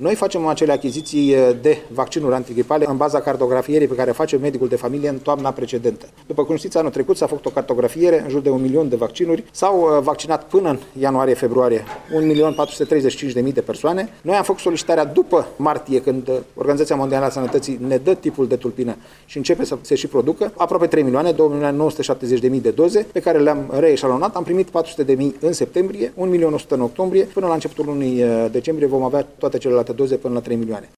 Noi facem acele achiziții de vaccinuri antigripale în baza cartografierii pe care face medicul de familie în toamna precedentă. După cum știți, anul trecut s-a făcut o cartografiere în jur de 1 milion de vaccinuri. S-au vaccinat până în ianuarie-februarie 1.430.000 de persoane. Noi am făcut solicitarea după martie, când Organizația Mondială a Sănătății ne dă tipul de tulpină și începe să se și producă, aproape 3 milioane, 2.970.000 de doze pe care le-am reeșalonat. Am primit 400.000 în septembrie, 1.100.000 în octombrie, până la începutul lunii decembrie vom avea toate celelalte doze până la 3 milioane.